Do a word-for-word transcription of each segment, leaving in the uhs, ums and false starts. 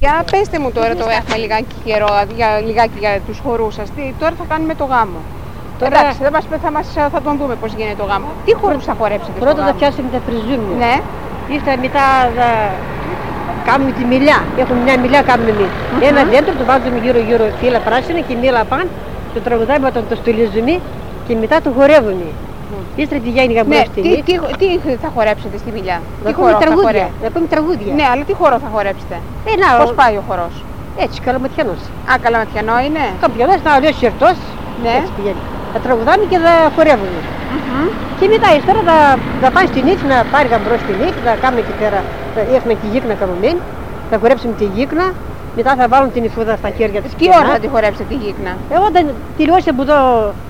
Για πέστε μου τώρα, το έχουμε λιγάκι καιρό, για, λιγάκι για τους χορούς σας. Τι, τώρα θα κάνουμε το γάμο. Τώρα... Εντάξει, θα, μας, θα, μας, θα τον δούμε πώς γίνεται το γάμο. Τι χορούς θα χορέψετε? Πρώτα θα πιάσουμε τα φριζούμια. Ναι. Ύστερα μετά θα κάνουμε τη μιλιά. Έχουμε μια μιλιά κάνουμε εμείς. Mm-hmm. Ένα δέντρο το βάζουμε γύρω-γύρω φύλλα πράσινα και μήλα πάνω. Το τραγουδάμε όταν το στολίζουμε και μετά το χορεύουμε. Ύστερα τη Γιάννη Γαμπρό ναι, στη τι, τι, τι θα χορέψετε στη μιλιά? Να πούμε τραγούδια. Να πούμε τραγούδια. Ναι, αλλά τι χορό θα χορέψετε? Ε, να, πώς πάει ο χορός? Έτσι, καλαματιανός. Α, καλαματιανό είναι. Καλαματιανός, να αλλιώς σιρτός. Ναι. Έτσι πηγαίνει. Θα τραγουδάμε και θα χορεύουμε. Mm-hmm. Και μετά ύστερα θα, θα πάμε στην ύφη, να πάρει Γαμπρό στην ύφη, θα κάνουμε εκεί πέρα, θα έχουμε τη γύκνα καμωμένη, θα χορέψουμε τη γύκνα, μετά θα βάλουμε την υφούδα στα χέρια της. Τι ώρα θα τη χορέψετε τη γύκνα? Ε, όταν τελειώσει από εδώ,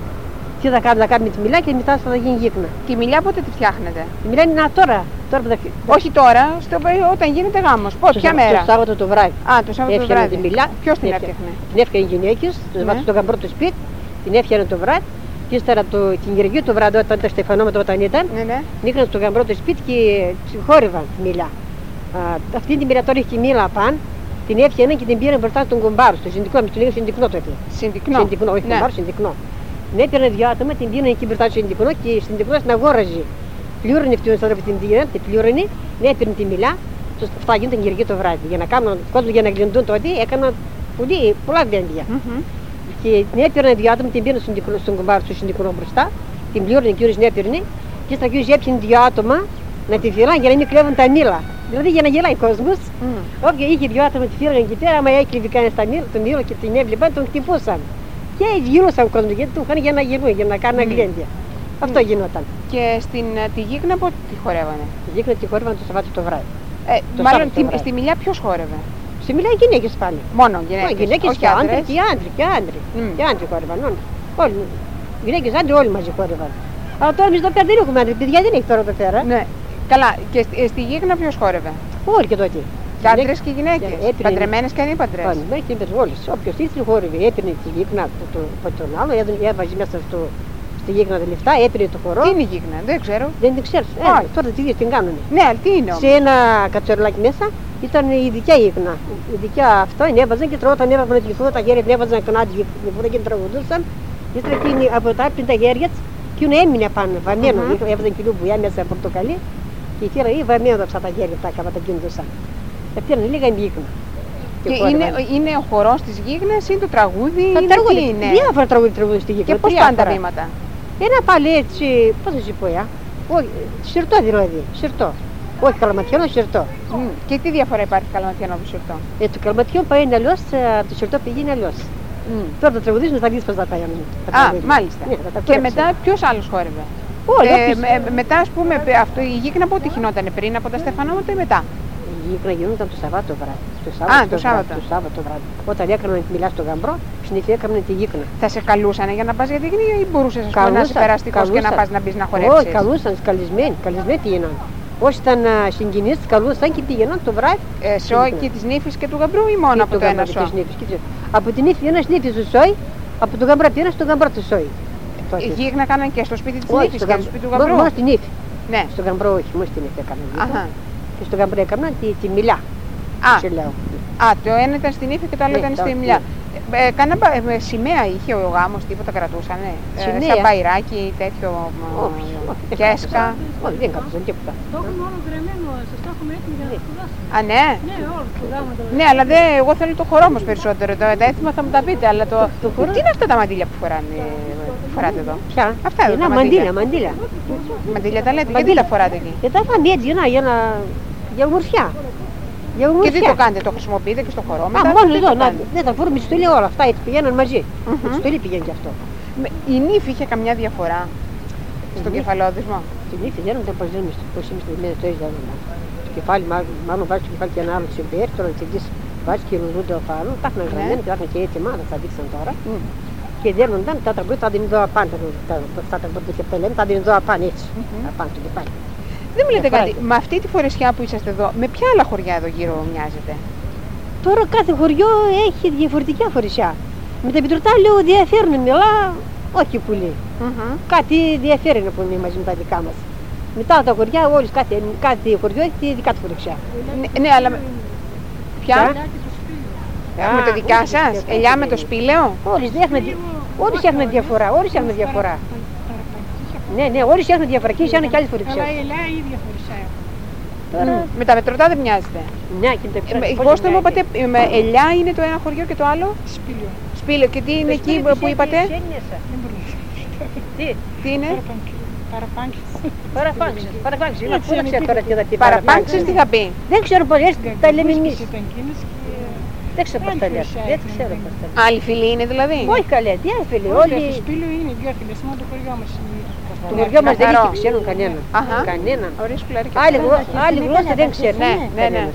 τι θα κάνουμε, θα κάνουμε τη μιλιά και μετά θα γίνει γύκνα. Τη μιλιά πότε τη φτιάχνετε? Τη μιλιά είναι τώρα. τώρα θα... Όχι τώρα, στο, όταν γίνεται γάμος. Πότε, ποια μέρα? Το Σάββατο το βράδυ. Α, το Σάββατο το βράδυ. Τη μιλιά. Ποιος την έφτιαχνε? Την έφτιαχνε οι γυναίκες, ναι. Βάζουν στο Γαμπρό το σπίτι, την έφτιαχνε το βράδυ. Και ύστερα το, την Κυριακή το βράδυ, όταν τα στεφανώματα όταν ήταν, ναι, ναι. νίκναν στο Γαμπρό το σπίτι και χόρευαν τη μιλιά. Α, αυτή τη μιλιά τώρα έχει τη μήλα πάνω, την έφτιαναν και την πήραν μπροστά στον κομπάρο, στο συνδικνό, εμείς το λέγαμε συνδικνό τότε. Συνδικνό. Συνδικνό, όχι ναι. Κομπάρο, συνδικνό. Την έπαιρναν δύο άτομα, την πήραν εκεί μπροστά στο συνδικνό και η συνδικνό την αγόραζε. Πλήρωνε αυτήν την την πήραν, την πλήρωνε, την έπαιρνε τη μιλιά, αυτά γίνονταν την Κυριακή το βράδυ. Για να κάνουν κόσμο για να γλυντούν τότε έκαναν πολύ, πολλά βέντια. Mm-hmm. Και την έπαιρναν δύο άτομα, την πήραν στον κομπάρο, στο συνδικνό μπροστά, την πλήρωνε και την έπαιρνε και στα κύριος έπαιρνε δύο άτομα να τη φυλάνε για να μην κλέβουν τα μήλα. Δηλαδή για να γελάει ο κόσμος. Mm. Όποια είχε δυο άτομα τη φύλαγαν εκεί πέρα, άμα έκλειβε κανένα στα μήλα, το μήλο και την έβλεπαν, τον χτυπούσαν. Και γυρούσαν ο κόσμος γιατί του είχαν για να γυρνούν, για να κάνουν mm. αγλέντια. Mm. Αυτό γινόταν. Και στην τη γύκνα πότε τη χορεύανε? Τη γύκνα τη χορεύανε το Σαββάτο το βράδυ. Ε, το μάλλον τη, στη μιλιά ποιος χόρευε? Στη μιλιά οι γυναίκες πάλι. Μόνο γυναίκες? Μόνο γυναίκες και άντρες. Και άντρες, και άντρες. Mm. Και άντρες χόρευαν όλοι. Όλοι. Γυναίκες, άντρες όλοι μαζί χόρευαν. Αλλά τώρα εμείς εδώ πέρα δεν έχουμε άντρες, παιδιά δεν έχει τώρα εδώ πέρα. Ναι. Καλά, και στη, στη γύκνα ποιος χόρευε? Όλοι και τότε. Και άντρες και γυναίκες, παντρεμένες και ανήπαντρες. Παντρεμένες και ανήπαντρες, όλες. Όποιος ήθελε χόρευε, έπαιρνε τη γύκνα από τον άλλο, έβαζε μέσα στο, στη γύκνα τα λεφτά, έπαιρνε το χορό. Τι είναι η γύκνα, δεν ξέρω. Δεν την ξέρεις, ε, τώρα τι την κάνουνε. Ναι, αλλά τι είναι όμως? Σε ένα κατσορολάκι μέσα ήταν η δικιά γύκνα. Η δικιά αυτό την έβαζαν και όταν έβαζαν τη λιφούδα, τα χέρια την έβαζαν κονά τη λιφούδα και την τραγουδούσαν. Ύστερα εκείνη από τα άπλυν τα χέρια της και είναι έμεινε πάνω, βαμμένο, mm-hmm. έβαζαν κοινού βουλιά μέσα από πορτοκαλί. Και η θύρα ή βαμμένο αυτά τα χέρια αυτά κατακίνδωσαν. Τα πήραν λίγα η γύκνα. Και, και είναι, είναι ο χορός της γύκνας ή το τραγούδι, τα είναι τραγούδι, τι είναι? Διάφορα τραγούδι τραγούδι στη γύκνα. Και πώς πάνε τα βήματα? Ένα πάλι έτσι, πώς θα σου πω, α? Όχι, σιρτό δηλαδή, σιρτό. Όχι καλαματιανό, σιρτό. Mm. Και τι διαφορά υπάρχει καλαματιανό από το σιρτό? Ε, το καλαματιανό πάει αλλιώς, το σιρτό πηγαίνει αλλιώς. Mm. Τώρα το τραγουδίζουν θα δεις πώς θα πάει. Α, μάλιστα. Ναι, και μετά ποιος άλλος χόρευε? Όλοι, ε, με, μετά ας πούμε αυτό, η γύκνα πότε γινόταν, πριν από τα στεφανώματα ή μετά? Η γύκνα γινόταν το Σαββάτο βράδυ. Το Σάββατο, Α, το Σάββατο. Το Σάββατο βράδυ. Όταν έκαναν τη μιλά στον Γαμπρό, συνήθως έκαναν τη γύκνα. Θα σε καλούσανε για να πας για τη γύκνα ή μπορούσες πούμε, να είσαι περαστικός και να πας να μπεις να χορέψεις? Όχι, καλούσαν, καλεσμένοι, καλεσμένοι πήγαιναν. Όσοι ήταν συγγενείς, καλούσαν και πήγαιναν το βράδυ. Ε, σόι και της νύφης και του Γαμπρού ή μόνο από το ένα σόι? Από την νύφη ένας νύφης του σόι, από τον Γαμπρό πήγαιναν στον Γαμπρό του σόι. Η γύκνα κάνανε και στο σπίτι της νύφης και στο σπίτι του Γαμπρού? Μόνο στην νύφη. Ναι. Στον Γαμπρό όχι, μόνο στην νύφη έκαναν. Και στον Γαμπρό έκαναν τη μιλιά. Α, το ένα ήταν στην ύφη και το άλλο ήταν στη μιλιά. Ε, κάνα ε, σημαία είχε ο γάμος, τίποτα κρατούσανε? Ε, σαν μπαϊράκι, τέτοιο κέσκα? Όχι, δεν κρατούσαν τίποτα. Το έχουμε όλο γραμμένο, σας το έχουμε έτοιμο για να σπουδάσουμε. Α, ναι? Ναι, όλο το γάμο. Ναι, αλλά δε, εγώ θέλω το χορό όμως περισσότερο, το, τα έθιμα θα μου τα πείτε, αλλά το... το χορό... Τι είναι αυτά τα μαντήλια που φοράνε, που φοράτε εδώ? Ποια? Αυτά εδώ, τα μαντήλια. Μαντήλια, μαντήλια τα λέτε, γιατί τα φοράτε εκεί? Και τα φάμε έτσι, για να... για ομορφιά. Και τι το κάνετε, το χρησιμοποιείτε και στο χορό μετά? Α, μόνο εδώ, να, ναι, τα φορούμε στη στολή όλα αυτά, έτσι πηγαίνουν μαζί. Mm-hmm. Στη στολή πηγαίνει και αυτό. Η νύφη είχε καμιά διαφορά στον κεφαλόδισμα? Στην νύφη δεν ήταν πως λέμε, πως είμαι στολισμένες το ίδιο. Το κεφάλι, μάλλον βάζει το κεφάλι και ένα άλλο τσιμπέρ, τώρα τσιμπής βάζει και ρουζούνται ο φάλο, τα έχουν γραμμένα και τα έχουν και έτοιμα, θα τα δείξαν τώρα. Και δέρνονταν, τα τραγούδια θα δίνουν εδώ απάνω, τα τραγούδια και πέλεν, θα δίνουν εδώ απάνω έτσι, απάνω το κεφάλι. Δεν μου λέτε κάτι, με αυτή τη φορεσιά που είσαστε εδώ, με ποια άλλα χωριά εδώ γύρω μοιάζετε? Τώρα κάθε χωριό έχει διαφορετικά φορεσιά. Με τα Πιτρωτά λέω διαφέρουν, αλλά όχι πολύ. Mm-hmm. Κάτι διαφέρει να πούμε μαζί με τα δικά μας. Μετά τα χωριά, όλες, κάθε, κάθε χωριό έχει τη δικά του φορεσιά. Ναι, ναι, αλλά... Ποια? Με το δικιά σας, ελιά με το σπήλαιο. Όλες Όλες έχουν διαφορά, όλες έχουν διαφορά. Ναι, ναι, όλες έχουν διαφορά και έχουν και άλλες φορές. Αλλά η ελιά η ίδια φορεσά έχουν. Τώρα... Με τα μετρωτά δεν μοιάζεται. Ναι, και τα μετρωτά. Πώς το μου είπατε, με ελιά είναι το ένα χωριό και το άλλο. Σπήλαιο. Σπήλαιο. Και τι είναι εκεί που είπατε. Τι, τι είναι. Παραπάνξεις. Παραπάνξεις. Παραπάνξεις. Πού να ξέρω τώρα τι θα πει. Παραπάνξεις τι θα πει. Δεν ξέρω πώς τα λέμε εμείς. Δεν ξέρω πώς τα λέμε. Δεν ξέρω πώς τα λέμε. Άλλοι φίλοι είναι δηλαδή. Όχι καλέ, τι άλλοι φίλοι. Όλοι. Το σπήλαιο είναι δύο φίλες, μόνο το χωριό μας είναι. Το χωριό μας δεν έχει ξέρουν κανέναν. Κανέναν. Άλλη γλώσσα δεν ξέρουν. Ναι, ναι, ναι.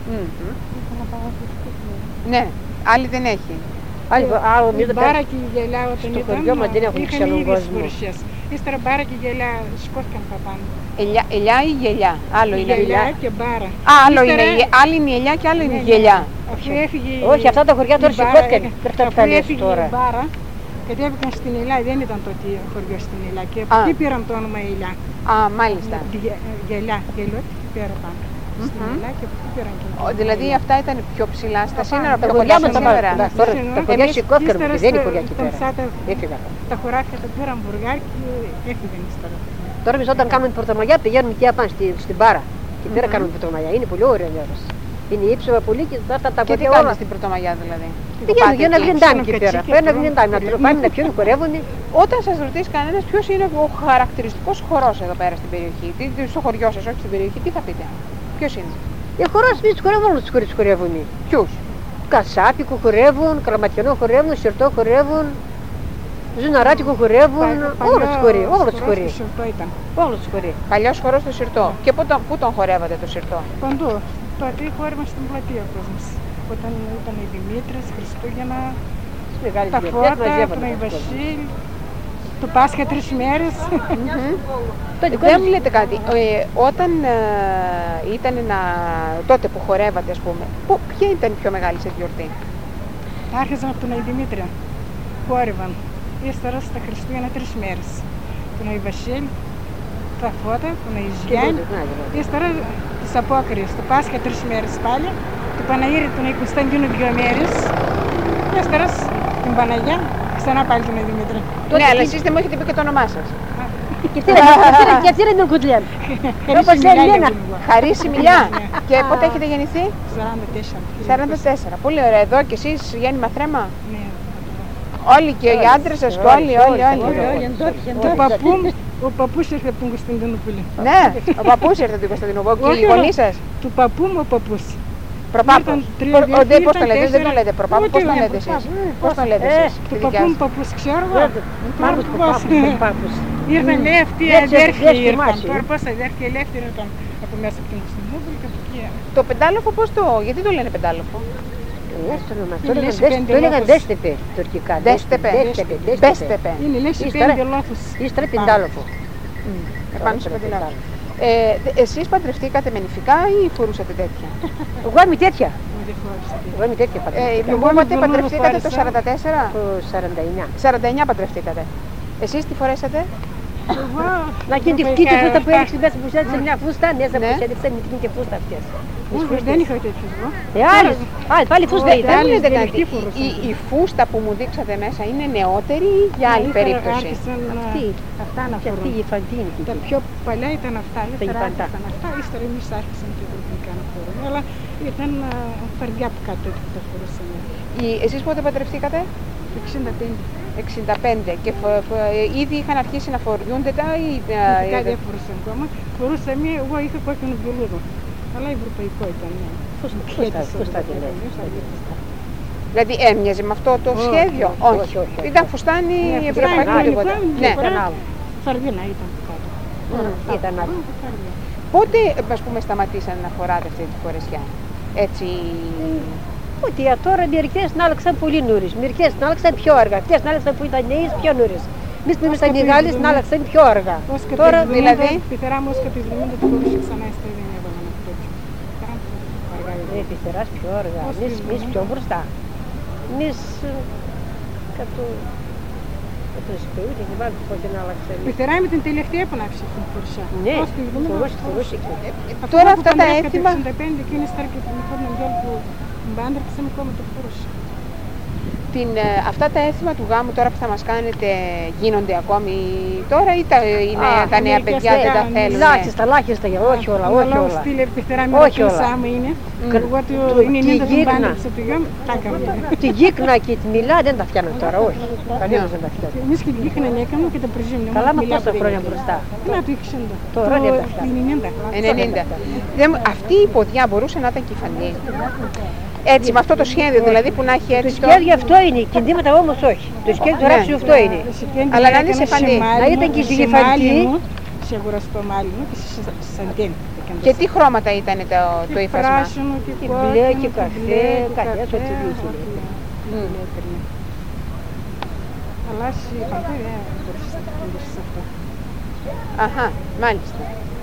Ναι, άλλη δεν έχει. Η μπάρα και η γελιά όταν στο χωριό μας δεν έχουν ξένον κόσμο. Ύστερα μπάρα και η γελιά σηκώθηκαν παπάνω. Ελιά ή γελιά, άλλο είναι. Γελιά και μπάρα. Άλλο είναι, άλλη είναι η ελιά και άλλο είναι η γελιά. Αφού έφυγε όχι, αυτά τα χωριά τώρα σηκώθηκαν. Αφού έφυγε η μπάρα, κατέβηκαν στην Ελιά, δεν ήταν τότε χωριό στην Ελιά και από εκεί πήραν το όνομα Ελιά. Α, μάλιστα. Γελιά, γελιό και πέρα πάνω. Στην Ελιά και από εκεί πήραν και δηλαδή αυτά ήταν πιο ψηλά στα σύνορα από τα τα χωριά μας σήμερα. Τα χωριά σηκώθηκαν, δεν είναι χωριά εκεί πέρα. Έφυγαν. Τα χωράφια τα πήραν βουργάρ και έφυγαν ύστερα. Τώρα εμείς όταν κάνουμε την Πρωτομαγιά πηγαίνουμε και απάνω στην Πάρα. Και πέρα κάνουμε την Πρωτομαγιά. Είναι πολύ ωραία μέρος. Είναι ύψωμα πολύ και αυτά τα και τι κάνεις στην Πρωτομαγιά δηλαδή. Πηγαίνουμε για ένα γλυντάμι εκεί πέρα. Ένα γλυντάμι να τροφάμε, να πιούμε, χορεύουν. Όταν σας ρωτήσει κανένας ποιος είναι ο χαρακτηριστικός χορός εδώ πέρα στην περιοχή, στο χωριό σας, όχι στην περιοχή, τι θα πείτε. Ποιος είναι. Οι χορός εμείς τους χορεύουν, όλους τους χωρίς χορεύουν. Ποιους. Κασάπικο χορεύουν, Καλαματιανό χορεύουν, Σιρτό χορεύουν, Ζουναράτικο χορεύουν, όλους τους χωρί, όλους τους χωρί. Όλους τους χωρί. Παλιός χορός στο Σιρτό. Και πού τον, πού τον χορεύατε το Σιρτό. Παντού. Τότε χόρευα στην πλατεία ο κόσμος. Όταν ήταν οι Δημήτρες, Χριστούγεννα, τα Φώτα, τον Αγίου Βασίλη, το Πάσχα τρεις μέρες. Δεν μου λέτε κάτι, ε, όταν ε, ήταν να, τότε που χορεύατε ας πούμε, που, ποια ήταν η πιο μεγάλη σε γιορτή. Άρχιζαν από τον Αγίου Δημήτρη, χόρευαν. Ύστερα στα Χριστούγεννα τρεις μέρες. Τον Αγίου Βασίλη, τα Φώτα, τον Αγίου Γιάννη, ύστερα τις Απόκριες, το Πάσχα τρεις μέρες πάλι, το Παναγύρι τον Αγίου Κωνσταντίνου δύο μέρες, ύστερα την Παναγιά, ξανά πάλι τον Αγίου Δημήτρη. Ναι, αλλά εσείς δεν μου έχετε πει και το όνομά σας. Και αυτή είναι κουτλιά. Χαρίση Μιλιά. Και πότε έχετε γεννηθεί. σαράντα τέσσερα. σαράντα τέσσερα. Πολύ ωραία. Εδώ και εσείς γέννημα θρέμα. Ναι. Όλοι και οι άντρες σας και όλοι, όλοι, όλοι. Ο παππούς ήρθε από τον Κωνσταντινούπολη. Ναι, ο παππούς ήρθε από τον Κωνσταντινούπολη. Και οι γονείς σας. Του παππού μου ο παππούς. Προπάπος. Πώς το λέτε, δεν το λέτε προπάπος. Πώς το λέτε εσείς. Πώς το λέτε εσείς. Του παππού μου παππούς ξέρω εγώ. Πάπους. Ήρθαν λέει αυτοί οι αδέρφοι ήρθαν. Τώρα πώς αδέρφοι ελεύθεροι ήταν από μέσα από την Κωνσταντινούπολη και από εκεί. Το πεντάλοφο πώς το, γιατί το λένε πεντάλοφο. Το έλεγαν δέστεπε τουρκικά. Δέστεπε. Δέστεπε. Είναι λες οι πέντε λόφους. Ύστερα πεντάλοφο. Επάνω στο πεντάλοφο. Εσείς παντρευτήκατε με νηφικά ή φορούσατε τέτοια. Εγώ είμαι τέτοια. Εγώ είμαι τέτοια παντρευτήκα. Πότε παντρευτήκατε το σαράντα τέσσερα. Το σαράντα εννιά. σαράντα εννιά παντρευτήκατε. Εσείς τι φορέσατε. Να γίνει τη φούστα που έριξε μέσα που έδειξε μια φούστα, μέσα που έδειξε μικρή και φούστα αυτές. Δεν είχα τέτοιες εγώ. Ε, άλλες, άλλες, πάλι φούστα ήταν. Δεν μου λέτε κάτι, η φούστα που μου δείξατε μέσα είναι νεότερη ή για άλλη περίπτωση. Αυτή, αυτά να φορούν. Αυτή η φαντίνη. Τα πιο παλιά ήταν αυτά, ύστερα άρχισαν αυτά, ύστερα εμείς άρχισαν και ευρωπαϊκά να φορούν. Αλλά ήταν φαρδιά που κάτω που τα φορούσαμε. Εσείς πότε παντρευτήκατε. εξήντα πέντε. εξήντα πέντε και ήδη είχαν αρχίσει να φοριούνται τα ή... Ειδικά δεν φορούσα ακόμα. Φορούσα μία, εγώ είχα κόκκινο μπιλούδο. Αλλά ευρωπαϊκό ήταν. Φούστα τη λέει. Δηλαδή έμοιαζε με αυτό το σχέδιο. Όχι, ήταν φουστάνι ευρωπαϊκό τίποτα. Ναι, φαρδίνα ήταν κάτω. Ήταν άλλο. Πότε ας πούμε σταματήσαν να φοράτε αυτή τη φορεσιά. Έτσι... Ότι τώρα μερικές να άλλαξαν πολύ νωρίς, μερικές να άλλαξαν πιο αργά, αυτές να άλλαξαν που ήταν νέες πιο νωρίς. Εμείς που ήμασταν μεγάλες να άλλαξαν πιο αργά. Τώρα δηλαδή... Πιθερά μου ως κατά εβδομήντα το μπορούσε ξανά στη δεν έβαλαν αυτό. Ε, πιθεράς πιο αργά, εμείς πιο μπροστά. Εμείς κατ' το σπίτι και βάλτε πότε να άλλαξαν. Πιθερά με την τελευταία που να άφησε την φορσιά. Ναι, φορούσε, φορούσε. Τώρα αυτά τα έθιμα... Το εξήντα πέντε εκείνη στάρκε την εικόνα που Μπάντρεψα με κόμμα το φορούσα. Την, αυτά τα έθιμα του γάμου τώρα που θα μας κάνετε γίνονται ακόμη τώρα ή τα, είναι, Α, τα νέα παιδιά δεν τα θέλουν? Ελάχιστα, ελάχιστα, όχι όλα, όχι όλα. Στη λεπτευτέρα με ρωτήσά μου είναι. Εγώ του είναι ενενήντα την μπάντρεψα του γάμου, τα έκανα. Την γύκνα και τη μιλά δεν τα φτιάχνω τώρα, όχι. Κανένας δεν τα φτιάχνει. Εμείς και την γύκνα έκανα και τα πρεζίμουν. Καλά με πόσα χρόνια μπροστά. Να το ήξερα. Τώρα δεν τα φτιάχνει. ενενήντα. Αυτή η ποδιά μπορούσε να ήταν κεφαλή. Έτσι, με αυτό το σχέδιο δηλαδή που να έχει έτσι. Το σχέδιο αυτό είναι, η κινδύματα όμως όχι. Το σχέδιο του ράψιου αυτό είναι. Αλλά να είναι σε φανή. Να ήταν και στη φανή. Σε αγοραστό μάλι μου και σε σαντέν. Και τι χρώματα ήταν το, το ύφασμα? Πράσινο και κόκκινο. Μπλε και καφέ, κάτι έτσι ό,τι βγήκε. Αλλά σε φανή δεν μπορείς να το αυτό. Αχα, μάλιστα.